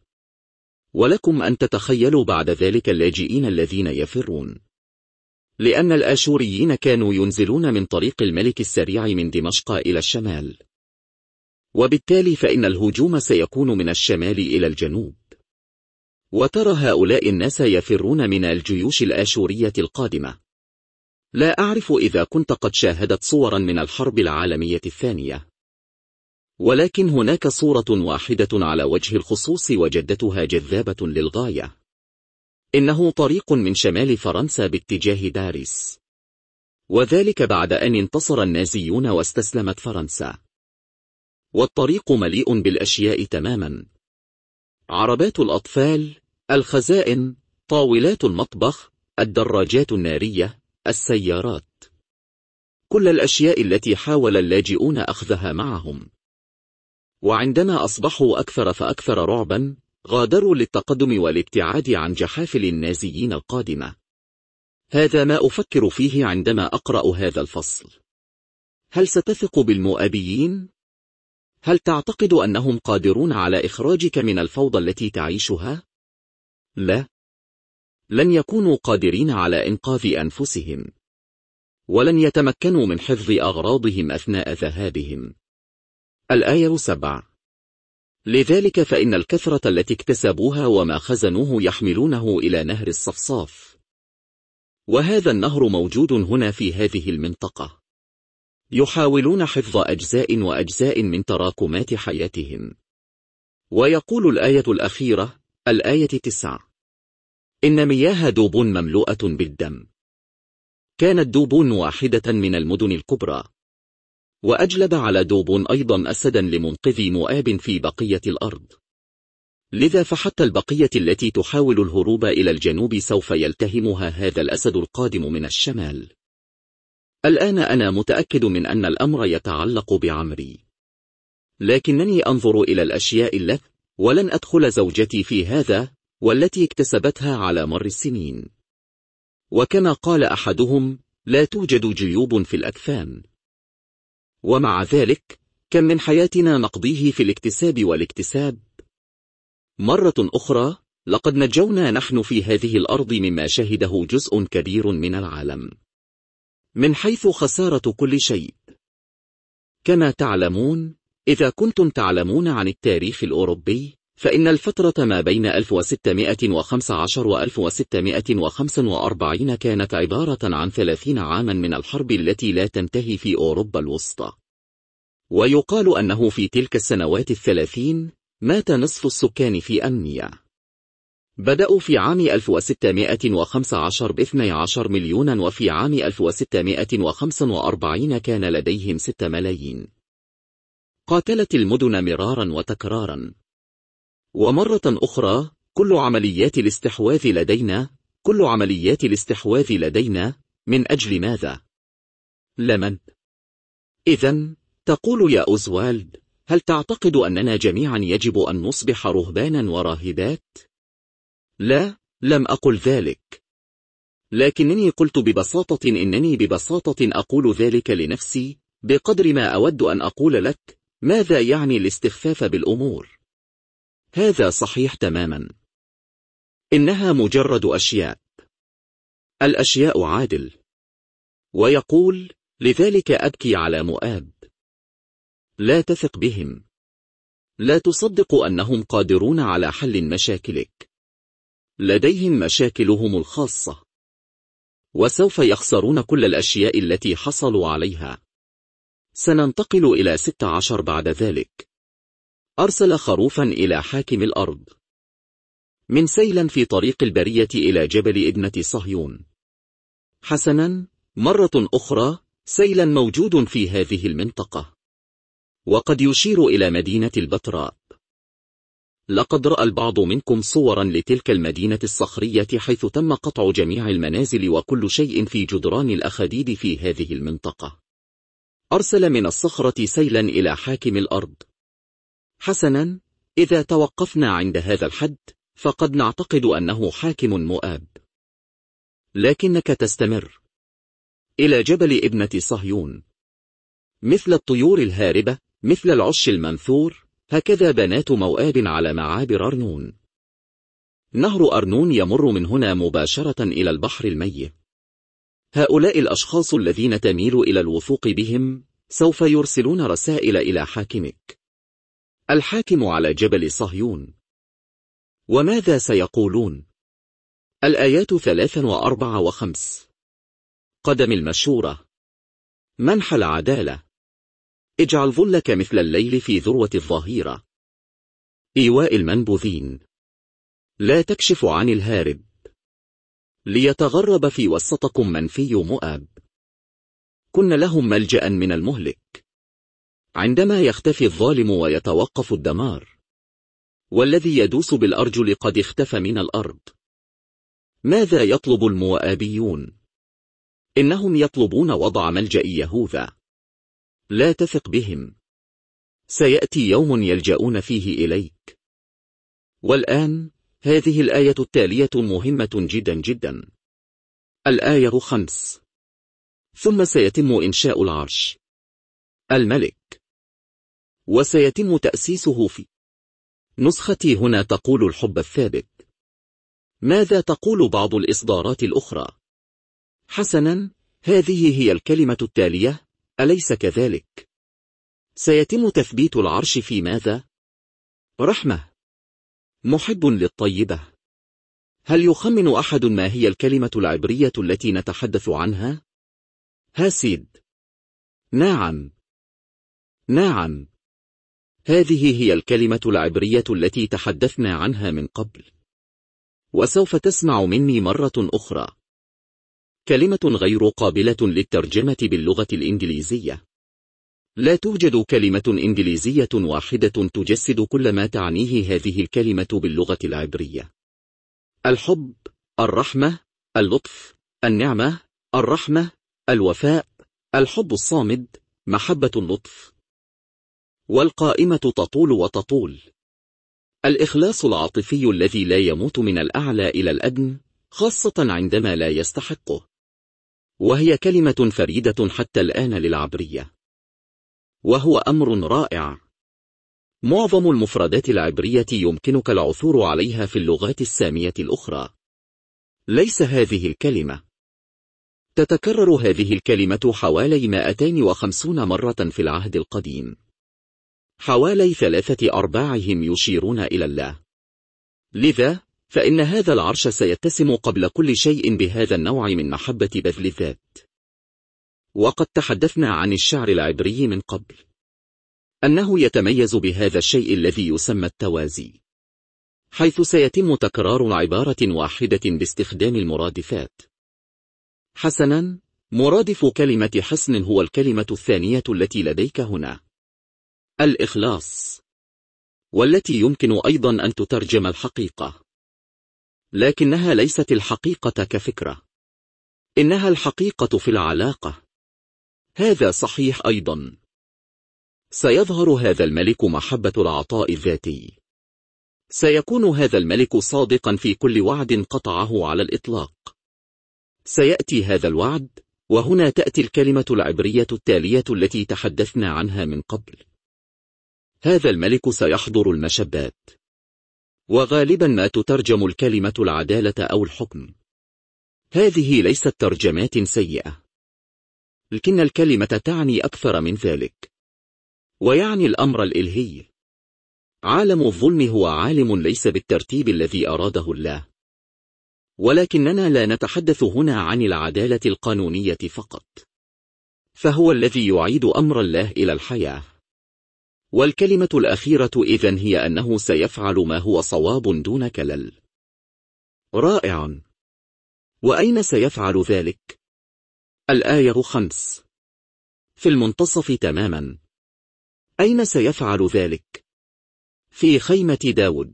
ولكم أن تتخيلوا بعد ذلك اللاجئين الذين يفرون، لأن الآشوريين كانوا ينزلون من طريق الملك السريع من دمشق إلى الشمال، وبالتالي فإن الهجوم سيكون من الشمال إلى الجنوب. وترى هؤلاء الناس يفرون من الجيوش الآشورية القادمة. لا أعرف إذا كنت قد شاهدت صورا من الحرب العالمية الثانية، ولكن هناك صورة واحدة على وجه الخصوص وجدتها جذابة للغاية. إنه طريق من شمال فرنسا باتجاه باريس، وذلك بعد أن انتصر النازيون واستسلمت فرنسا. والطريق مليء بالأشياء تماما: عربات الأطفال، الخزائن، طاولات المطبخ، الدراجات النارية، السيارات، كل الأشياء التي حاول اللاجئون أخذها معهم. وعندما أصبحوا أكثر فأكثر رعبا، غادروا للتقدم والابتعاد عن جحافل النازيين القادمة. هذا ما أفكر فيه عندما أقرأ هذا الفصل. هل ستثق بالمؤابيين؟ هل تعتقد أنهم قادرون على إخراجك من الفوضى التي تعيشها؟ لا، لن يكونوا قادرين على إنقاذ أنفسهم، ولن يتمكنوا من حفظ أغراضهم أثناء ذهابهم. الآية سبع. لذلك فإن الكثرة التي اكتسبوها وما خزنوه يحملونه إلى نهر الصفصاف. وهذا النهر موجود هنا في هذه المنطقة. يحاولون حفظ أجزاء وأجزاء من تراكمات حياتهم. ويقول الآية الأخيرة، الآية تسع: إن مياه دوبون مملوءة بالدم. كانت دوبون واحدة من المدن الكبرى، وأجلب على دوبون أيضا أسدا لمنقذ مؤاب في بقية الأرض. لذا فحتى البقية التي تحاول الهروب إلى الجنوب سوف يلتهمها هذا الأسد القادم من الشمال. الآن أنا متأكد من أن الأمر يتعلق بعمري، لكنني أنظر إلى الأشياء التي ولن أدخل زوجتي في هذا والتي اكتسبتها على مر السنين. وكما قال أحدهم: لا توجد جيوب في الأكفان. ومع ذلك كم من حياتنا نقضيه في الاكتساب والاكتساب. مرة أخرى لقد نجونا نحن في هذه الأرض مما شهده جزء كبير من العالم، من حيث خسارة كل شيء. كما تعلمون، إذا كنتم تعلمون عن التاريخ الأوروبي، فإن الفترة ما بين ألف وستمائة وخمسة عشر و ألف وستمائة وخمسة وأربعين كانت عبارة عن ثلاثين عاما من الحرب التي لا تنتهي في أوروبا الوسطى. ويقال أنه في تلك السنوات الثلاثين مات نصف السكان في أمنية. بدأوا في عام ألف وستمائة وخمسة عشر باثني عشر مليونا، وفي عام ألف وستمائة وخمسة وأربعين كان لديهم ستة ملايين. قاتلت المدن مرارا وتكرارا. ومرة أخرى كل عمليات الاستحواذ لدينا كل عمليات الاستحواذ لدينا من أجل ماذا؟ لمن؟ إذن تقول يا أوزوالد، هل تعتقد أننا جميعا يجب أن نصبح رهبانا وراهبات؟ لا، لم أقل ذلك، لكنني قلت ببساطة إنني ببساطة أقول ذلك لنفسي بقدر ما أود أن أقول لك ماذا يعني الاستخفاف بالأمور. هذا صحيح تماما، إنها مجرد أشياء. الأشياء عادل. ويقول لذلك أبكي على مؤاب. لا تثق بهم. لا تصدق أنهم قادرون على حل مشاكلك. لديهم مشاكلهم الخاصة، وسوف يخسرون كل الأشياء التي حصلوا عليها. سننتقل إلى ست عشر بعد ذلك. أرسل خروفا إلى حاكم الأرض من سيلا في طريق البرية إلى جبل ابنة صهيون. حسنا، مرة أخرى سيلا موجود في هذه المنطقة، وقد يشير إلى مدينة البتراء. لقد رأى البعض منكم صورا لتلك المدينة الصخرية حيث تم قطع جميع المنازل وكل شيء في جدران الأخديد في هذه المنطقة. أرسل من الصخرة سيلا إلى حاكم الأرض. حسنا، إذا توقفنا عند هذا الحد فقد نعتقد أنه حاكم مؤاب. لكنك تستمر إلى جبل ابنة صهيون. مثل الطيور الهاربة، مثل العش المنثور، هكذا بنات مؤاب على معابر أرنون. نهر أرنون يمر من هنا مباشرة إلى البحر الميت. هؤلاء الأشخاص الذين تميل إلى الوثوق بهم سوف يرسلون رسائل إلى حاكمك. الحاكم على جبل صهيون. وماذا سيقولون؟ الآيات ثلاث وأربع وخمس. قدم المشورة. منح العدالة. اجعل ظلك مثل الليل في ذروة الظهيرة. إيواء المنبوذين. لا تكشف عن الهارب. ليتغرب في وسطكم منفي مؤاب. كن لهم ملجأ من المهلك. عندما يختفي الظالم ويتوقف الدمار، والذي يدوس بالأرجل قد اختفى من الأرض. ماذا يطلب المؤابيون؟ إنهم يطلبون وضع ملجأ يهوذا. لا تثق بهم. سيأتي يوم يلجؤون فيه إليك. والآن هذه الآية التالية مهمة جدا جدا. الآية خمس. ثم سيتم إنشاء العرش الملك، وسيتم تأسيسه في نسختي هنا تقول الحب الثابت. ماذا تقول بعض الإصدارات الأخرى؟ حسنا، هذه هي الكلمة التالية، أليس كذلك؟ سيتم تثبيت العرش في ماذا؟ رحمة. محب للطيبة. هل يخمن أحد ما هي الكلمة العبرية التي نتحدث عنها؟ هاسيد. نعم نعم، هذه هي الكلمة العبرية التي تحدثنا عنها من قبل، وسوف تسمع مني مرة أخرى. كلمة غير قابلة للترجمة باللغة الإنجليزية. لا توجد كلمة إنجليزية واحدة تجسد كل ما تعنيه هذه الكلمة باللغة العبرية. الحب، الرحمة، اللطف، النعمة، الرحمة، الوفاء، الحب الصامد، محبة اللطف. والقائمة تطول وتطول. الإخلاص العاطفي الذي لا يموت من الأعلى إلى الأدنى، خاصة عندما لا يستحقه. وهي كلمة فريدة حتى الآن للعبرية، وهو أمر رائع. معظم المفردات العبرية يمكنك العثور عليها في اللغات السامية الأخرى. ليس هذه الكلمة. تتكرر هذه الكلمة حوالي مئتين وخمسين مرة في العهد القديم. حوالي ثلاثة أرباعهم يشيرون إلى الله. لذا فإن هذا العرش سيتسم قبل كل شيء بهذا النوع من محبة بذل الذات. وقد تحدثنا عن الشعر العبري من قبل، أنه يتميز بهذا الشيء الذي يسمى التوازي، حيث سيتم تكرار عبارة واحدة باستخدام المرادفات. حسنا، مرادف كلمة حسن هو الكلمة الثانية التي لديك هنا، الإخلاص، والتي يمكن أيضا أن تترجم الحقيقة. لكنها ليست الحقيقة كفكرة، إنها الحقيقة في العلاقة. هذا صحيح أيضا. سيظهر هذا الملك محبة العطاء الذاتي. سيكون هذا الملك صادقا في كل وعد قطعه على الإطلاق. سيأتي هذا الوعد، وهنا تأتي الكلمة العبرية التالية التي تحدثنا عنها من قبل. هذا الملك سيحضر المشبات، وغالبا ما تترجم الكلمة العدالة أو الحكم. هذه ليست ترجمات سيئة، لكن الكلمة تعني أكثر من ذلك، ويعني الأمر الإلهي. عالم الظلم هو عالم ليس بالترتيب الذي أراده الله، ولكننا لا نتحدث هنا عن العدالة القانونية فقط، فهو الذي يعيد أمر الله إلى الحياة. والكلمة الأخيرة إذن هي أنه سيفعل ما هو صواب دون كلل. رائع. وأين سيفعل ذلك؟ الآية خمس. في المنتصف تماما. أين سيفعل ذلك؟ في خيمة داود.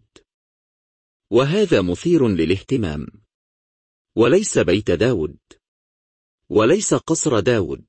وهذا مثير للاهتمام. وليس بيت داود، وليس قصر داود.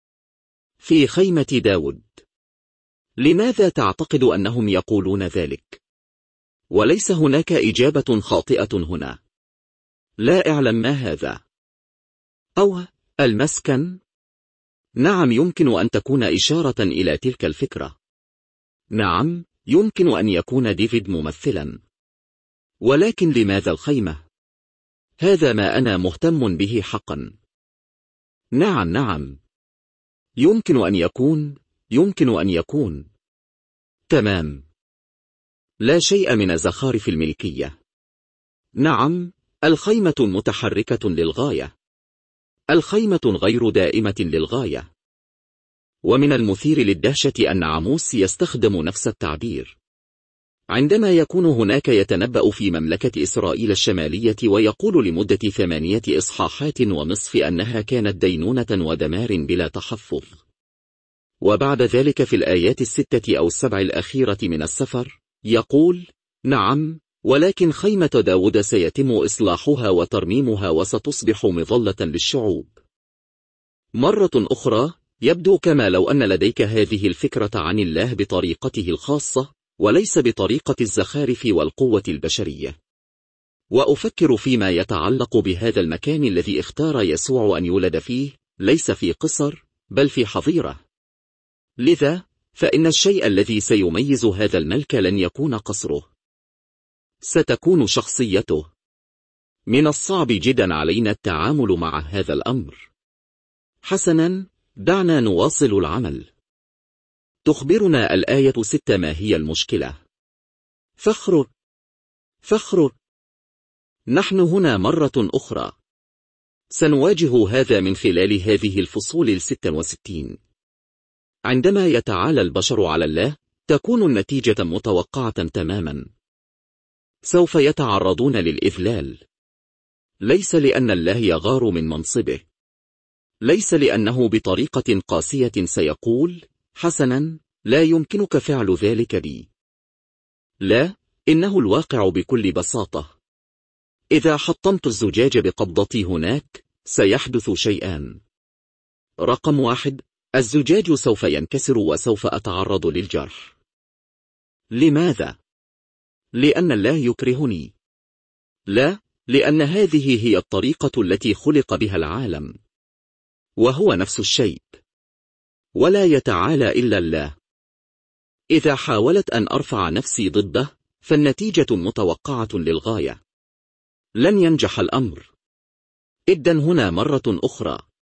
في خيمة داود. لماذا تعتقد أنهم يقولون ذلك؟ وليس هناك إجابة خاطئة هنا. لا أعلم ما هذا. أو المسكن؟ نعم، يمكن أن تكون إشارة إلى تلك الفكرة. نعم، يمكن أن يكون ديفيد ممثلا. ولكن لماذا الخيمة؟ هذا ما أنا مهتم به حقا. نعم نعم. يمكن أن يكون يمكن أن يكون تمام. لا شيء من زخارف الملكية. نعم، الخيمة متحركة للغاية. الخيمة غير دائمة للغاية. ومن المثير للدهشة أن عاموس يستخدم نفس التعبير عندما يكون هناك يتنبأ في مملكة إسرائيل الشمالية، ويقول لمدة ثمانية إصحاحات ونصف أنها كانت دينونة ودمار بلا تحفظ. وبعد ذلك في الآيات الستة أو السبع الأخيرة من السفر يقول: نعم، ولكن خيمة داود سيتم إصلاحها وترميمها وستصبح مظلة للشعوب. مرة أخرى يبدو كما لو أن لديك هذه الفكرة عن الله بطريقته الخاصة، وليس بطريقة الزخارف والقوة البشرية. وأفكر فيما يتعلق بهذا المكان الذي اختار يسوع أن يولد فيه، ليس في قصر بل في حظيرة. لذا فإن الشيء الذي سيميز هذا الملك لن يكون قصره، ستكون شخصيته. من الصعب جدا علينا التعامل مع هذا الأمر. حسنا، دعنا نواصل العمل. تخبرنا الآية ستة ما هي المشكلة. فخر فخر. نحن هنا مرة أخرى. سنواجه هذا من خلال هذه الفصول الستة وستين. عندما يتعالى البشر على الله، تكون النتيجة متوقعة تماما. سوف يتعرضون للإذلال. ليس لأن الله يغار من منصبه. ليس لأنه بطريقة قاسية سيقول: حسنا، لا يمكنك فعل ذلك بي. لا، إنه الواقع بكل بساطة. إذا حطمت الزجاج بقبضتي هناك، سيحدث شيئان. رقم واحد، الزجاج سوف ينكسر وسوف أتعرض للجرح. لماذا؟ لأن الله يكرهني. لا، لأن هذه هي الطريقة التي خلق بها العالم. وهو نفس الشيء. ولا يتعالى إلا الله. إذا حاولت أن أرفع نفسي ضده، فالنتيجة متوقعة للغاية. لن ينجح الأمر. إذن هنا مرة أخرى.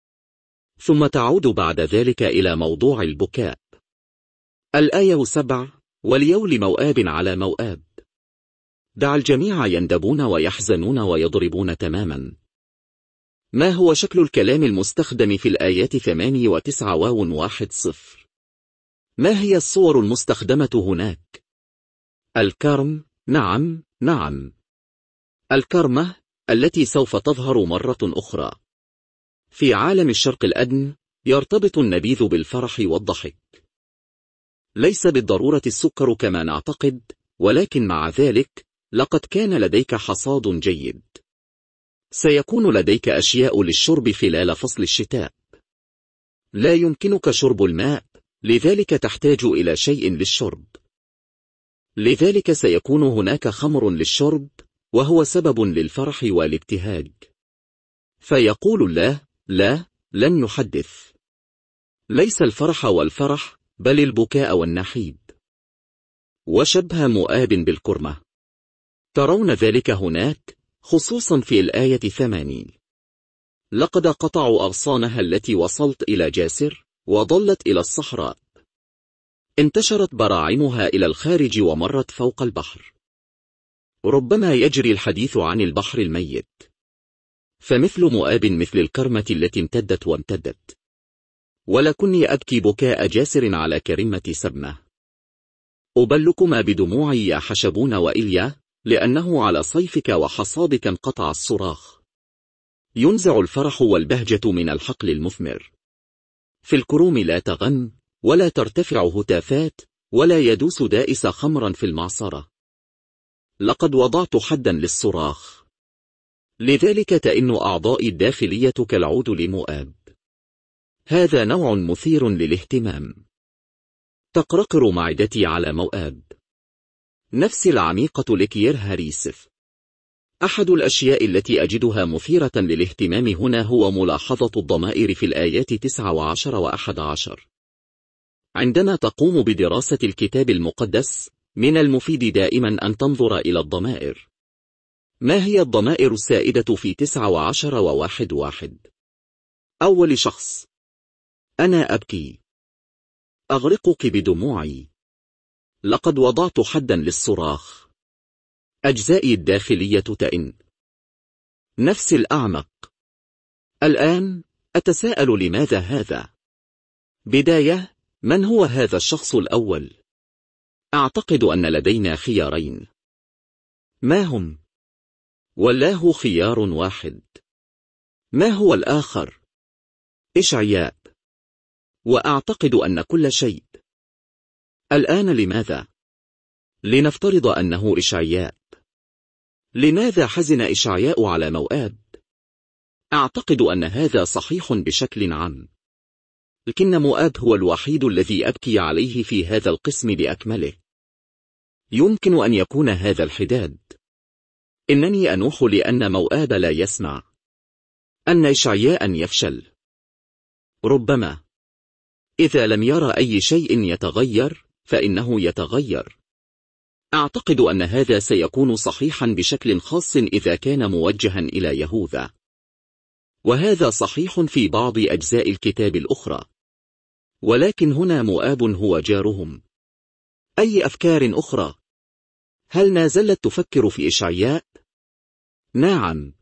ثم تعود بعد ذلك إلى موضوع البكاء. الآية سبع: وليول موآب على موآب. دع الجميع يندبون ويحزنون ويضربون تماما. ما هو شكل الكلام المستخدم في الآيات ثمانية وتسعة واو واحد صفر؟ ما هي الصور المستخدمة هناك؟ الكرم، نعم نعم. الكرمة التي سوف تظهر مرة أخرى. في عالم الشرق الأدنى يرتبط النبيذ بالفرح والضحك. ليس بالضرورة السكر كما نعتقد، ولكن مع ذلك لقد كان لديك حصاد جيد. سيكون لديك أشياء للشرب خلال فصل الشتاء. لا يمكنك شرب الماء، لذلك تحتاج إلى شيء للشرب. لذلك سيكون هناك خمر للشرب، وهو سبب للفرح والابتهاج. فيقول الله: لا، لن يحدث. ليس الفرح والفرح، بل البكاء والنحيب. وشبه مؤاب بالكرمة. ترون ذلك هناك، خصوصا في الآية ثمانين. لقد قطعوا أغصانها التي وصلت إلى جاسر، وضلت إلى الصحراء. انتشرت براعمها إلى الخارج ومرت فوق البحر. ربما يجري الحديث عن البحر الميت. فمثل مؤاب مثل الكرمة التي امتدت وامتدت. ولكني أبكي بكاء جاسر على كرمة سبمة. أبلكما بدموعي يا حشبون وإليا، لأنه على صيفك وحصادك انقطع الصراخ. ينزع الفرح والبهجة من الحقل المثمر. في الكروم لا تغن، ولا ترتفع هتافات، ولا يدوس دائس خمرا في المعصرة. لقد وضعت حدا للصراخ. لذلك تئن أعضائي الداخلية كالعود لمؤاب. هذا نوع مثير للاهتمام. تقرقر معدتي على مؤاب. نفسي العميقة لكير هاريسف. أحد الأشياء التي أجدها مثيرة للاهتمام هنا هو ملاحظة الضمائر في الآيات تسعة وعشر وأحد عشر. عندما تقوم بدراسة الكتاب المقدس، من المفيد دائما أن تنظر إلى الضمائر. ما هي الضمائر السائدة في تسعة وعشر وواحد واحد؟ أول شخص: أنا أبكي. أغرقك بدموعي. لقد وضعت حدا للصراخ. أجزائي الداخلية تئن. نفسي الأعمق. الآن أتساءل لماذا هذا؟ بداية: من هو هذا الشخص الأول؟ أعتقد أن لدينا خيارين. ما هم؟ والله خيار واحد. ما هو الآخر؟ إشعياء. وأعتقد أن كل شيء. الآن لماذا؟ لنفترض أنه إشعياء. لماذا حزن إشعياء على مؤاب؟ أعتقد أن هذا صحيح بشكل عام. لكن مؤاب هو الوحيد الذي أبكي عليه في هذا القسم بأكمله. يمكن أن يكون هذا الحداد. إنني أنوح لأن مؤاب لا يسمع. أن إشعياء يفشل. ربما. إذا لم يرى أي شيء يتغير، فإنه يتغير. أعتقد أن هذا سيكون صحيحا بشكل خاص إذا كان موجها إلى يهوذا. وهذا صحيح في بعض أجزاء الكتاب الأخرى. ولكن هنا مؤاب هو جارهم. أي أفكار أخرى؟ هل نازلت تفكر في إشعياء؟ نعم.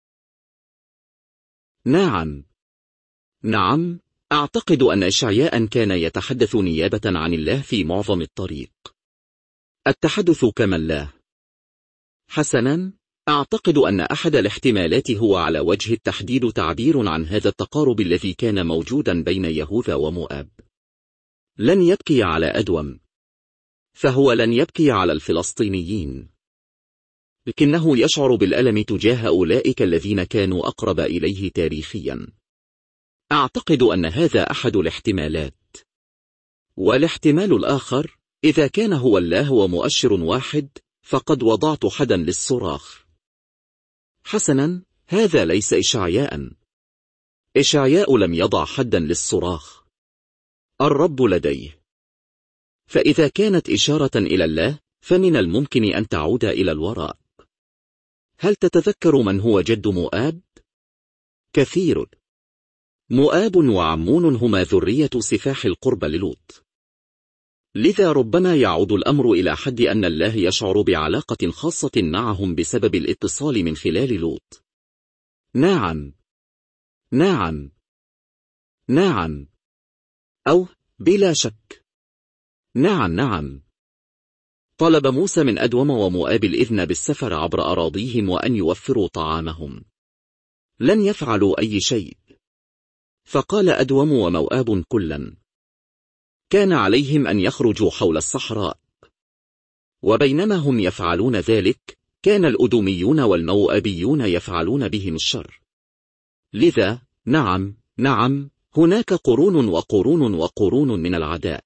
نعم. نعم، أعتقد أن إشعياء كان يتحدث نيابة عن الله في معظم الطريق. التحدث كما الله. حسنا، أعتقد أن أحد الاحتمالات هو على وجه التحديد تعبير عن هذا التقارب الذي كان موجودا بين يهوذا ومؤاب. لن يبكي على أدوم. فهو لن يبكي على الفلسطينيين. لكنه يشعر بالألم تجاه أولئك الذين كانوا أقرب إليه تاريخيا. أعتقد أن هذا أحد الاحتمالات. والاحتمال الآخر: إذا كان هو الله ومؤشر واحد، فقد وضعت حدا للصراخ. حسنا، هذا ليس إشعياء. إشعياء لم يضع حدا للصراخ. الرب لديه. فإذا كانت إشارة إلى الله، فمن الممكن أن تعود إلى الوراء. هل تتذكر من هو جد مؤاب؟ كثير. مؤاب وعمون هما ذرية سفاح القرب للوط. لذا ربما يعود الأمر إلى حد أن الله يشعر بعلاقة خاصة معهم بسبب الاتصال من خلال لوط. نعم. نعم. نعم. أو بلا شك. نعم نعم. طلب موسى من أدوم ومؤاب الإذن بالسفر عبر أراضيهم وأن يوفروا طعامهم. لن يفعلوا أي شيء. فقال أدوم ومؤاب كلا. كان عليهم أن يخرجوا حول الصحراء. وبينما هم يفعلون ذلك، كان الأدوميون والموآبيون يفعلون بهم الشر. لذا نعم نعم هناك قرون وقرون وقرون من العداء.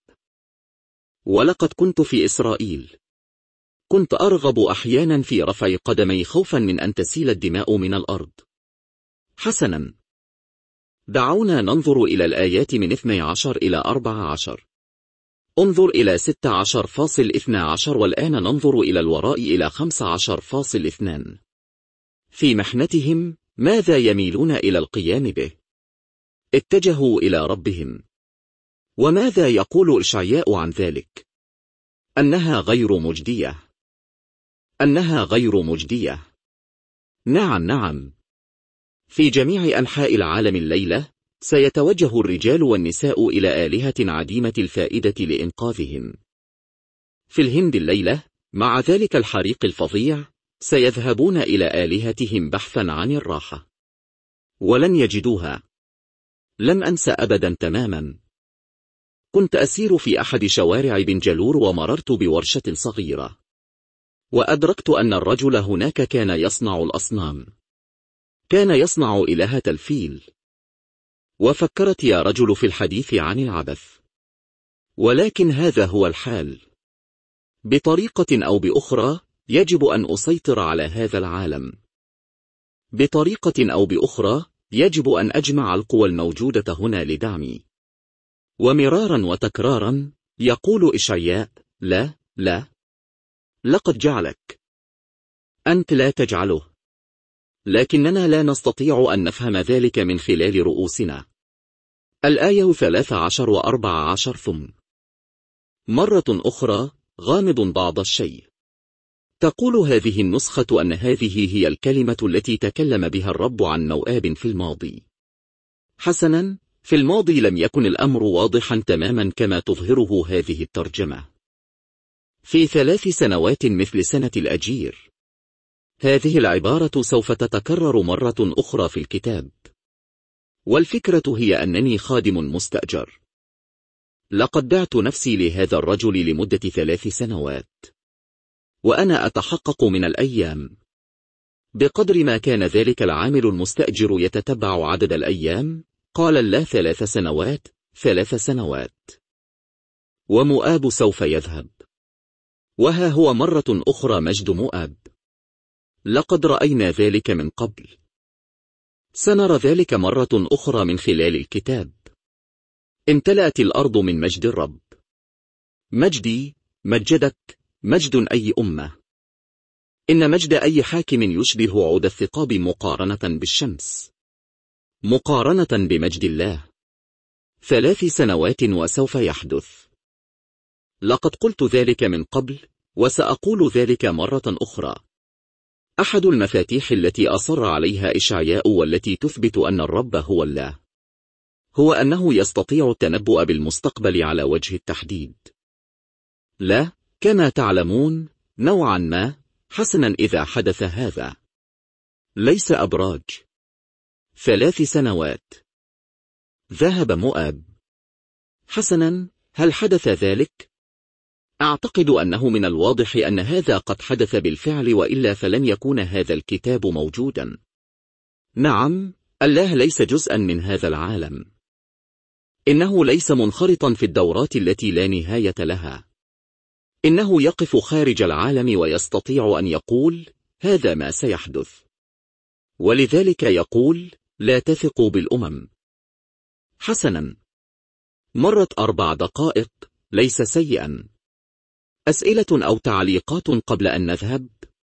ولقد كنت في إسرائيل، كنت أرغب أحيانا في رفع قدمي خوفا من أن تسيل الدماء من الأرض. حسنا، دعونا ننظر إلى الآيات من اثني عشر إلى أربعة عشر. انظر إلى ستة عشر فاصل اثني عشر والآن ننظر إلى الوراء إلى خمسة عشر فاصل اثنين. في محنتهم ماذا يميلون إلى القيام به؟ اتجهوا إلى ربهم. وماذا يقول إشعياء عن ذلك؟ أنها غير مجدية. أنها غير مجدية. نعم نعم. في جميع أنحاء العالم الليلة سيتوجه الرجال والنساء إلى آلهة عديمة الفائدة لإنقاذهم. في الهند الليلة مع ذلك الحريق الفظيع سيذهبون إلى آلهتهم بحثا عن الراحة، ولن يجدوها. لم أنسى أبدا تماما. كنت أسير في أحد شوارع بنجلور ومررت بورشة صغيرة، وأدركت أن الرجل هناك كان يصنع الأصنام. كان يصنع إلهة الفيل. وفكرت يا رجل في الحديث عن العبث. ولكن هذا هو الحال. بطريقة أو بأخرى يجب أن أسيطر على هذا العالم. بطريقة أو بأخرى يجب أن أجمع القوى الموجودة هنا لدعمي. ومرارا وتكرارا يقول إشعياء: لا لا، لقد جعلك. أنت لا تجعله. لكننا لا نستطيع أن نفهم ذلك من خلال رؤوسنا. الآية ثلاثة عشر وأربعة عشر. ثم مرة أخرى غامض بعض الشيء. تقول هذه النسخة أن هذه هي الكلمة التي تكلم بها الرب عن موآب في الماضي. حسنا، في الماضي لم يكن الأمر واضحا تماما كما تظهره هذه الترجمة. في ثلاث سنوات مثل سنة الأجير. هذه العبارة سوف تتكرر مرة أخرى في الكتاب. والفكرة هي أنني خادم مستأجر. لقد بعت نفسي لهذا الرجل لمدة ثلاث سنوات. وأنا أتحقق من الأيام. بقدر ما كان ذلك العامل المستأجر يتتبع عدد الأيام، قال الله: ثلاث سنوات، ثلاث سنوات. ومؤاب سوف يذهب. وها هو مرة أخرى مجد مؤاب. لقد رأينا ذلك من قبل. سنرى ذلك مرة أخرى من خلال الكتاب. امتلأت الأرض من مجد الرب. مجدي، مجدك، مجد أي أمة. إن مجد أي حاكم يشبه عود الثقاب مقارنة بالشمس، مقارنة بمجد الله. ثلاث سنوات وسوف يحدث. لقد قلت ذلك من قبل، وسأقول ذلك مرة أخرى. أحد المفاتيح التي أصر عليها إشعياء والتي تثبت أن الرب هو الله، هو أنه يستطيع التنبؤ بالمستقبل على وجه التحديد. لا، كما تعلمون نوعا ما. حسنا، إذا حدث هذا ليس أبراج. ثلاث سنوات. ذهب مؤاب. حسنا، هل حدث ذلك؟ أعتقد أنه من الواضح أن هذا قد حدث بالفعل، وإلا فلن يكون هذا الكتاب موجودا. نعم، الله ليس جزءا من هذا العالم. إنه ليس منخرطا في الدورات التي لا نهاية لها. إنه يقف خارج العالم ويستطيع أن يقول: هذا ما سيحدث. ولذلك يقول: لا تثقوا بالأمم. حسنا، مرت أربع دقائق، ليس سيئا. أسئلة أو تعليقات قبل أن نذهب؟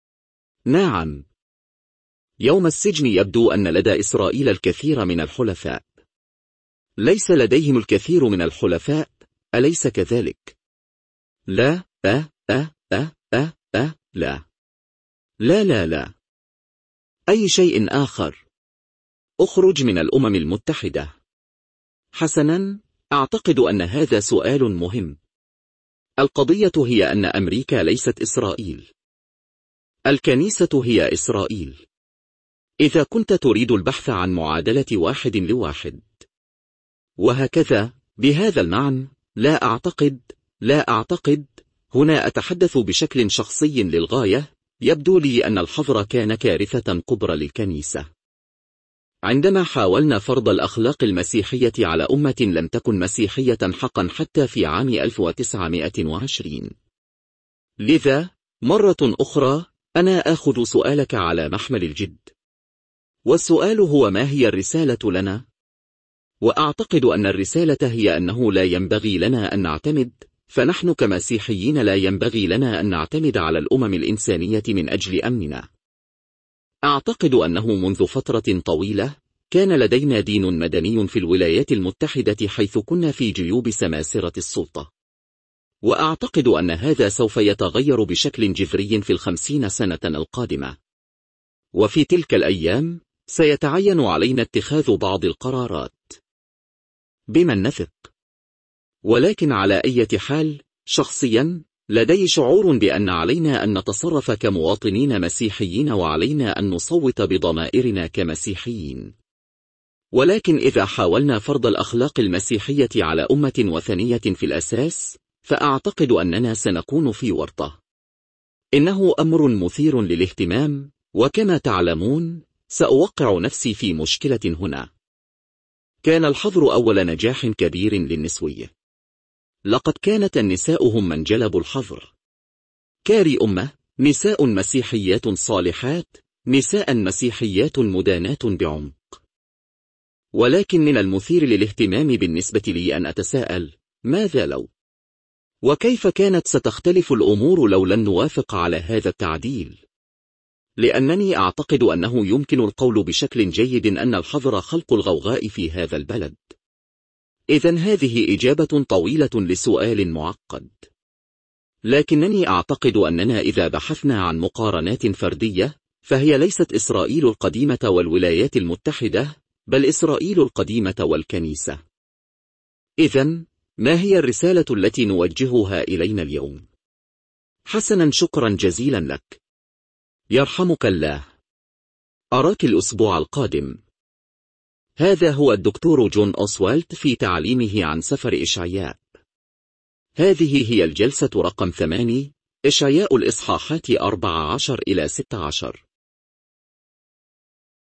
نعم. يوم السجن يبدو أن لدى إسرائيل الكثير من الحلفاء. ليس لديهم الكثير من الحلفاء، أليس كذلك؟ لا أه أه أه أه أه لا لا لا لا أي شيء آخر. أخرج من الأمم المتحدة. حسنا، أعتقد أن هذا سؤال مهم. القضية هي أن أمريكا ليست إسرائيل. الكنيسة هي إسرائيل. إذا كنت تريد البحث عن معادلة واحد لواحد وهكذا بهذا المعنى، لا أعتقد لا أعتقد هنا أتحدث بشكل شخصي للغاية يبدو لي أن الحظر كان كارثة كبرى للكنيسة. عندما حاولنا فرض الأخلاق المسيحية على أمة لم تكن مسيحية حقا حتى في عام ألف وتسعمائة وعشرين. لذا مرة أخرى أنا آخذ سؤالك على محمل الجد، والسؤال هو: ما هي الرسالة لنا؟ وأعتقد أن الرسالة هي أنه لا ينبغي لنا أن نعتمد، فنحن كمسيحيين لا ينبغي لنا أن نعتمد على الأمم الإنسانية من أجل أمننا. أعتقد أنه منذ فترة طويلة كان لدينا دين مدني في الولايات المتحدة، حيث كنا في جيوب سماسرة السلطة، وأعتقد أن هذا سوف يتغير بشكل جذري في الخمسين سنة القادمة، وفي تلك الأيام سيتعين علينا اتخاذ بعض القرارات بمن نثق. ولكن على أي حال، شخصيا لدي شعور بأن علينا أن نتصرف كمواطنين مسيحيين، وعلينا أن نصوت بضمائرنا كمسيحيين. ولكن إذا حاولنا فرض الأخلاق المسيحية على أمة وثنية في الأساس، فأعتقد أننا سنكون في ورطة. إنه أمر مثير للاهتمام، وكما تعلمون سأوقع نفسي في مشكلة هنا. كان الحظر أول نجاح كبير للنسوية. لقد كانت النساء هم من جلبوا الحظر. كاري أمة، نساء مسيحيات صالحات، نساء مسيحيات مدانات بعمق. ولكن من المثير للاهتمام بالنسبة لي أن أتساءل: ماذا لو؟ وكيف كانت ستختلف الأمور لو لم نوافق على هذا التعديل؟ لأنني أعتقد أنه يمكن القول بشكل جيد أن الحظر خلق الغوغاء في هذا البلد. إذن هذه إجابة طويلة لسؤال معقد. لكنني أعتقد أننا إذا بحثنا عن مقارنات فردية، فهي ليست إسرائيل القديمة والولايات المتحدة، بل إسرائيل القديمة والكنيسة. إذن ما هي الرسالة التي نوجهها إلينا اليوم؟ حسنا، شكرا جزيلا لك. يرحمك الله. أراك الأسبوع القادم. هذا هو الدكتور جون أوسوالت في تعليمه عن سفر إشعياء. هذه هي الجلسة رقم ثمانية، إشعياء الإصحاحات أربعة عشر إلى ستة عشر.